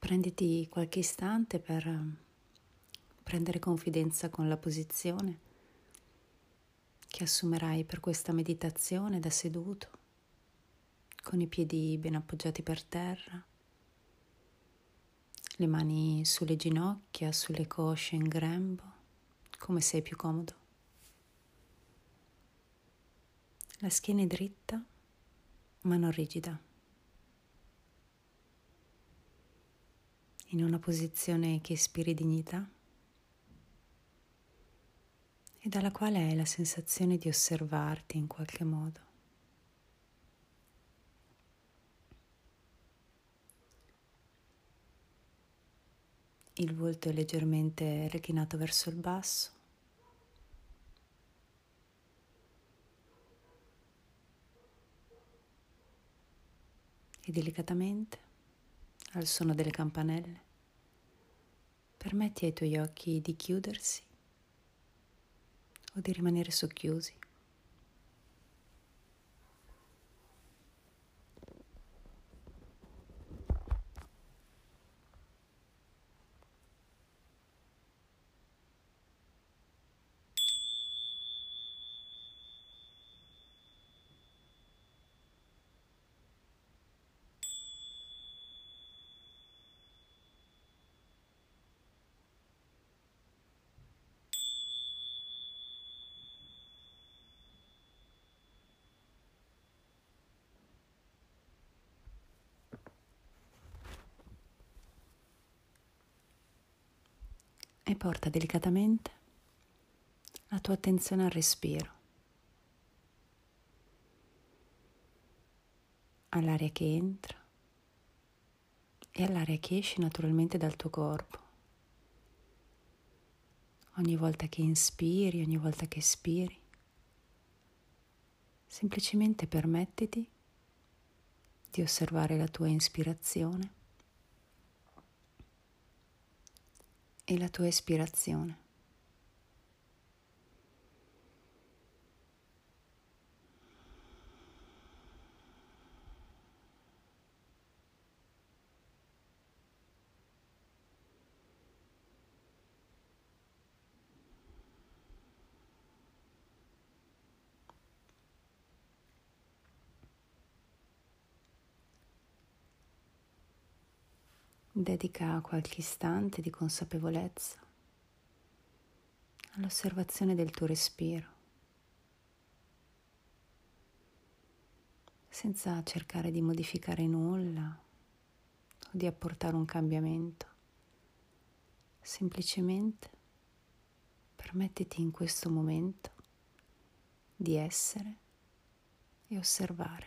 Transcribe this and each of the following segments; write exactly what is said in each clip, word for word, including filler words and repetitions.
Prenditi qualche istante per prendere confidenza con la posizione che assumerai per questa meditazione da seduto, con i piedi ben appoggiati per terra, le mani sulle ginocchia, sulle cosce in grembo, come sei più comodo. La schiena è dritta, ma non rigida. In una posizione che ispiri dignità e dalla quale hai la sensazione di osservarti in qualche modo. Il volto è leggermente reclinato verso il basso. E delicatamente, al suono delle campanelle, permetti ai tuoi occhi di chiudersi o di rimanere socchiusi. E porta delicatamente la tua attenzione al respiro, all'aria che entra e all'aria che esce naturalmente dal tuo corpo. Ogni volta che inspiri, ogni volta che espiri, semplicemente permettiti di osservare la tua ispirazione e la tua espirazione. Dedica qualche istante di consapevolezza all'osservazione del tuo respiro, senza cercare di modificare nulla o di apportare un cambiamento. Semplicemente permettiti in questo momento di essere e osservare.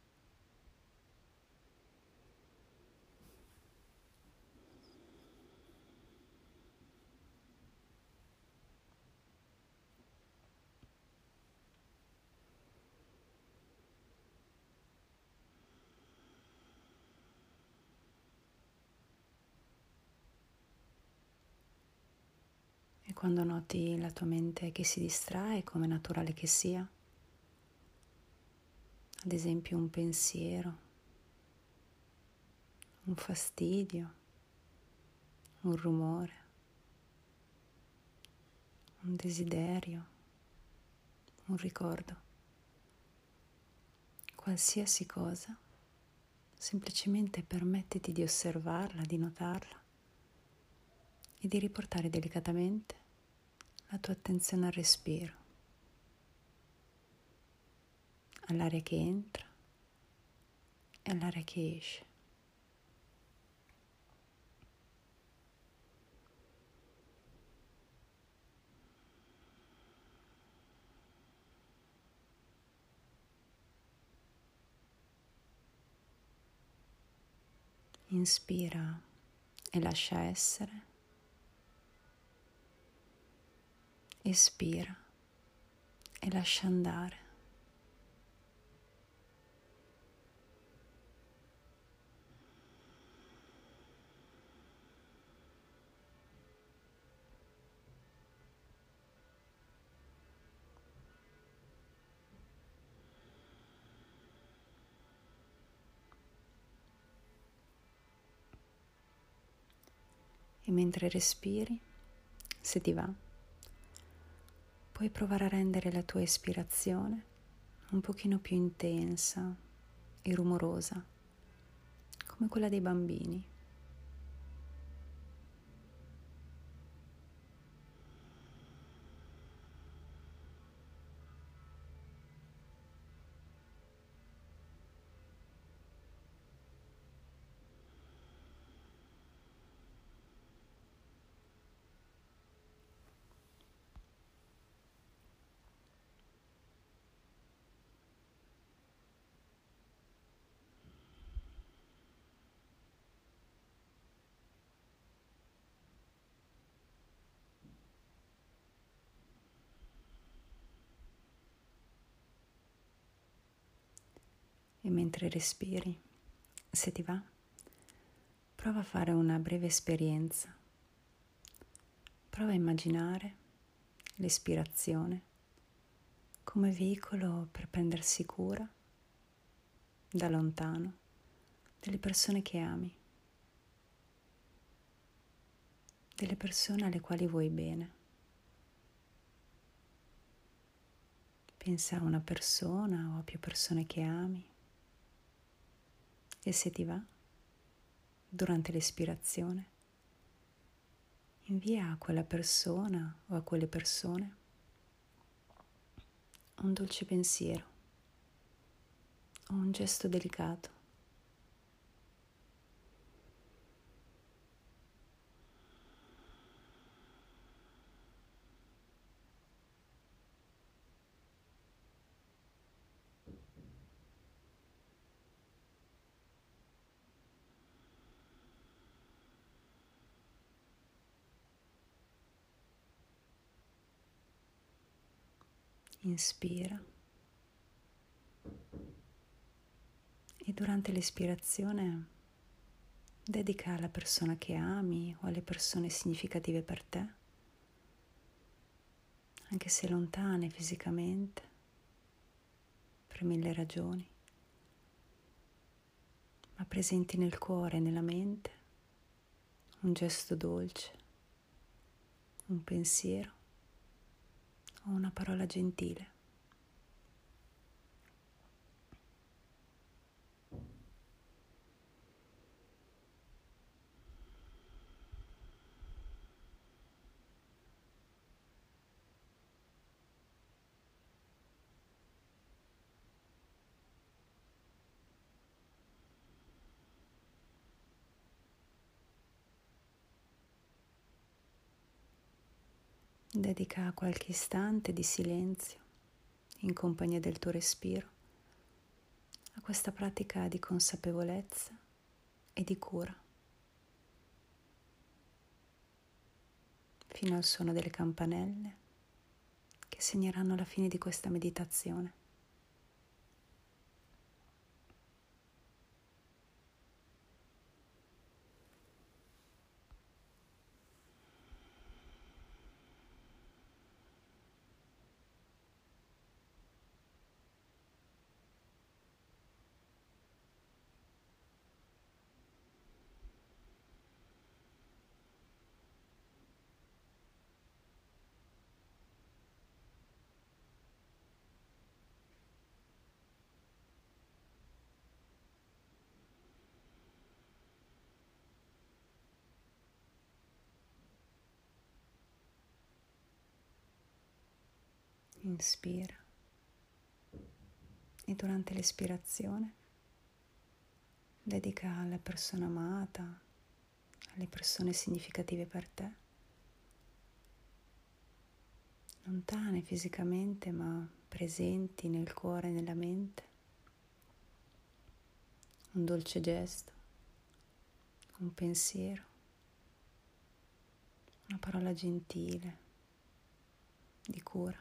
E quando noti la tua mente che si distrae, come è naturale che sia, ad esempio un pensiero, un fastidio, un rumore, un desiderio, un ricordo, qualsiasi cosa, semplicemente permettiti di osservarla, di notarla e di riportare delicatamente la tua attenzione al respiro, all'aria che entra e all'aria che esce. Inspira e lascia essere. Espira e lascia andare. E mentre respiri, se ti va, puoi provare a rendere la tua espirazione un pochino più intensa e rumorosa, come quella dei bambini. E mentre respiri, se ti va, prova a fare una breve esperienza. Prova a immaginare l'espirazione come veicolo per prendersi cura da lontano delle persone che ami, delle persone alle quali vuoi bene. Pensa a una persona o a più persone che ami e se ti va, durante l'espirazione, invia a quella persona o a quelle persone un dolce pensiero o un gesto delicato. Inspira e durante l'espirazione dedica alla persona che ami o alle persone significative per te, anche se lontane fisicamente, per mille ragioni, ma presenti nel cuore e nella mente, un gesto dolce, un pensiero o una parola gentile. Dedica qualche istante di silenzio in compagnia del tuo respiro a questa pratica di consapevolezza e di cura, fino al suono delle campanelle che segneranno la fine di questa meditazione. Inspira e durante l'espirazione dedica alla persona amata, alle persone significative per te, lontane fisicamente ma presenti nel cuore e nella mente, un dolce gesto, un pensiero, una parola gentile, di cura.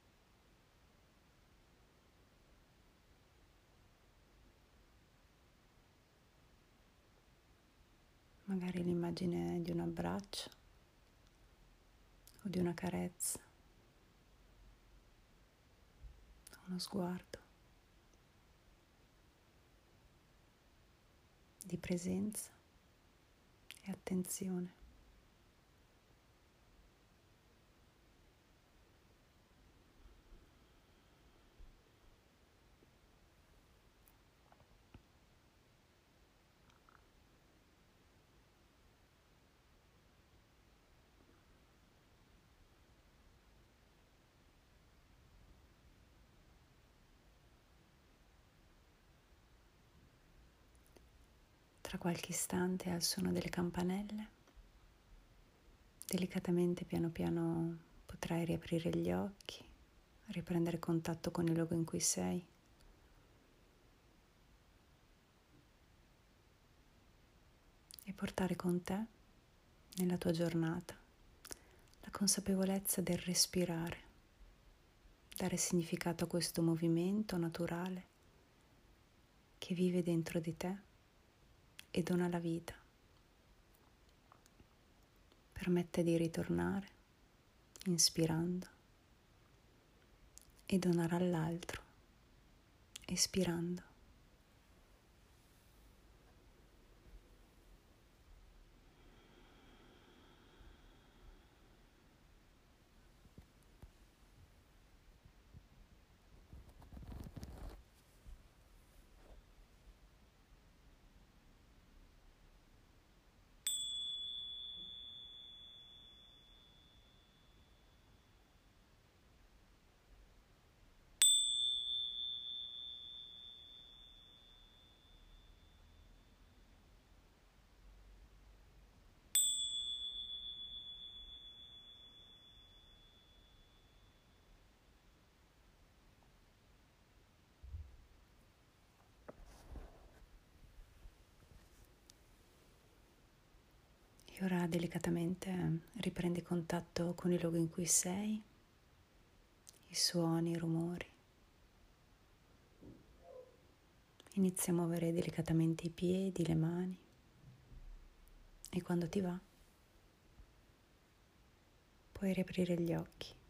Magari l'immagine di un abbraccio o di una carezza, uno sguardo di presenza e attenzione. Tra qualche istante al suono delle campanelle, delicatamente piano piano potrai riaprire gli occhi, riprendere contatto con il luogo in cui sei. E portare con te, nella tua giornata, la consapevolezza del respirare, dare significato a questo movimento naturale che vive dentro di te e dona la vita. Permette di ritornare, inspirando, e donare all'altro, espirando. E ora delicatamente riprendi contatto con il luogo in cui sei, i suoni, i rumori. Inizia a muovere delicatamente i piedi, le mani e quando ti va puoi riaprire gli occhi.